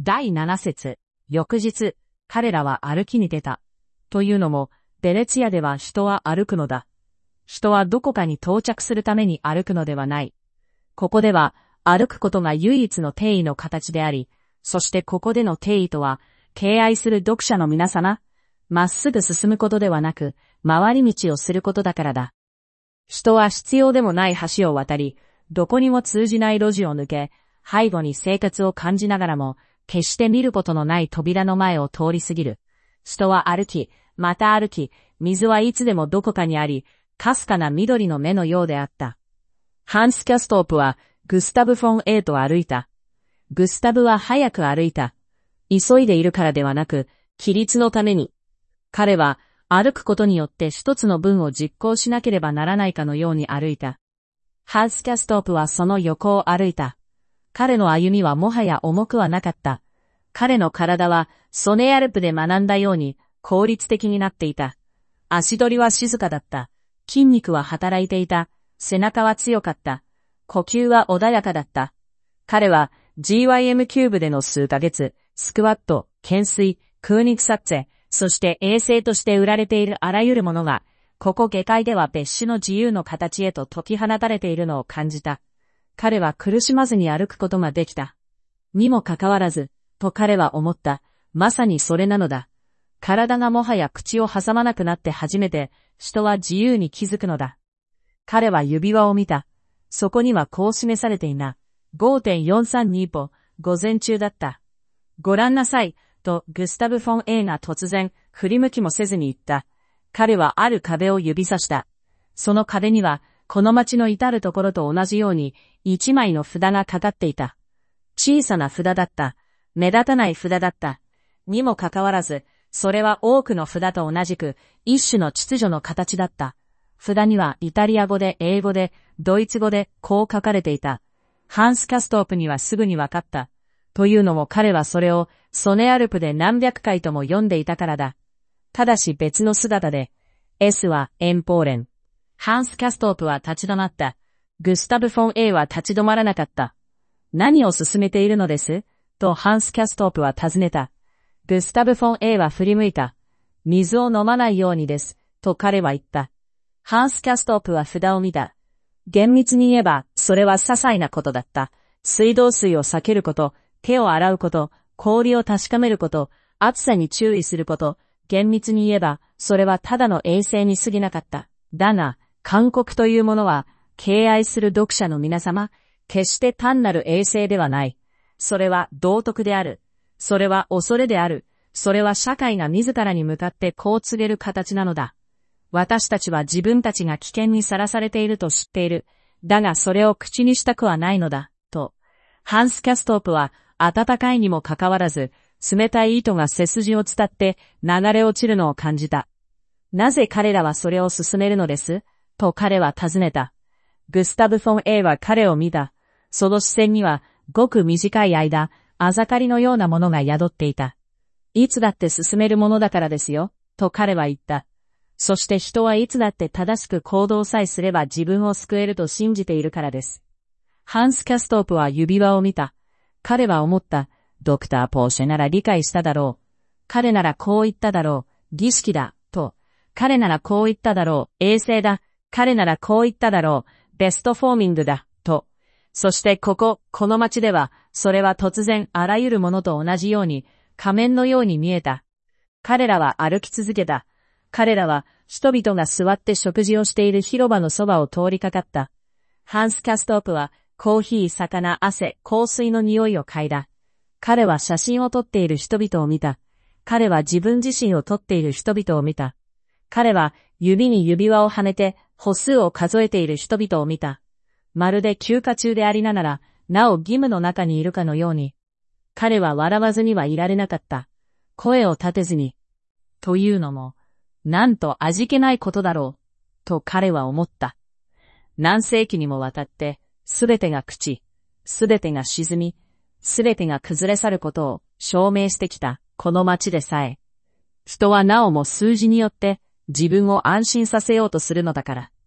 第7節、翌日、彼らは歩きに出た。というのも、ベネツィアでは人は歩くのだ。人はどこかに到着するために歩くのではない。ここでは、歩くことが唯一の定義の形であり、そしてここでの定義とは、敬愛する読者の皆様、まっすぐ進むことではなく、回り道をすることだからだ。人は必要でもない橋を渡り、どこにも通じない路地を抜け、背後に生活を感じながらも、決して見ることのない扉の前を通り過ぎる。人は歩き、また歩き、水はいつでもどこかにあり、かすかな緑の目のようであった。ハンス・キャストープは、グスタブ・フォン・エーと歩いた。グスタブは早く歩いた。急いでいるからではなく、規律のために。彼は、歩くことによって一つの文を実行しなければならないかのように歩いた。ハンス・キャストープはその横を歩いた。彼の歩みはもはや重くはなかった。彼の体は、ソネアルプで学んだように、効率的になっていた。足取りは静かだった。筋肉は働いていた。背中は強かった。呼吸は穏やかだった。彼は GYM キューブでの数ヶ月、スクワット、懸垂、空肉撮影、そして衛星として売られているあらゆるものが、ここ下界では別種の自由の形へと解き放たれているのを感じた。彼は苦しまずに歩くことができた。にもかかわらず、と彼は思った。まさにそれなのだ。体がもはや口を挟まなくなって初めて、人は自由に気づくのだ。彼は指輪を見た。そこにはこう示されていな。5.432 歩、午前中だった。ご覧なさい、とグスタブ・フォン・エーが突然、振り向きもせずに言った。彼はある壁を指さした。その壁には、この町の至るところと同じように、一枚の札がかかっていた。小さな札だった。目立たない札だった。にもかかわらず、それは多くの札と同じく、一種の秩序の形だった。札にはイタリア語で英語でドイツ語でこう書かれていた。ハンス・キャストープにはすぐにわかった。というのも彼はそれをソネアルプで何百回とも読んでいたからだ。ただし別の姿で、S はエンポーレン。ハンス・キャストープは立ち止まった。グスタブ・フォン・エーは立ち止まらなかった。何を進めているのですとハンス・キャストープは尋ねた。グスタブ・フォン・エーは振り向いた。水を飲まないようにです。と彼は言った。ハンス・キャストープは札を見た。厳密に言えば、それは些細なことだった。水道水を避けること、手を洗うこと、氷を確かめること、暑さに注意すること、厳密に言えば、それはただの衛生に過ぎなかった。だが、勧告というものは、敬愛する読者の皆様、決して単なる衛生ではない。それは道徳である。それは恐れである。それは社会が自らに向かってこう告げる形なのだ。私たちは自分たちが危険にさらされていると知っている。だがそれを口にしたくはないのだ、と。ハンス・キャストープは、暖かいにもかかわらず、冷たい糸が背筋を伝って流れ落ちるのを感じた。なぜ彼らはそれを進めるのですと彼は尋ねた。グスタブ・フォン・エーは彼を見た。その視線には、ごく短い間、あざかりのようなものが宿っていた。いつだって進めるものだからですよ、と彼は言った。そして人はいつだって正しく行動さえすれば自分を救えると信じているからです。ハンス・キャストープは指輪を見た。彼は思った。ドクター・ポーシェなら理解しただろう。彼ならこう言っただろう。儀式だ、と。彼ならこう言っただろう。衛生だ。彼ならこう言っただろう。ベストフォーミングだ、と。そしてこの街では、それは突然あらゆるものと同じように、仮面のように見えた。彼らは歩き続けた。彼らは人々が座って食事をしている広場のそばを通りかかった。ハンス・キャストープはコーヒー、魚、汗、香水の匂いを嗅いだ。彼は写真を撮っている人々を見た。彼は自分自身を撮っている人々を見た。彼は指に指輪をはめて歩数を数えている人々を見た。まるで休暇中でありながら、なお義務の中にいるかのように。彼は笑わずにはいられなかった。声を立てずに。というのも、なんと味気ないことだろう、と彼は思った。何世紀にもわたって、すべてが朽ち、すべてが沈み、すべてが崩れ去ることを証明してきた、この町でさえ。人はなおも数字によって自分を安心させようとするのだから。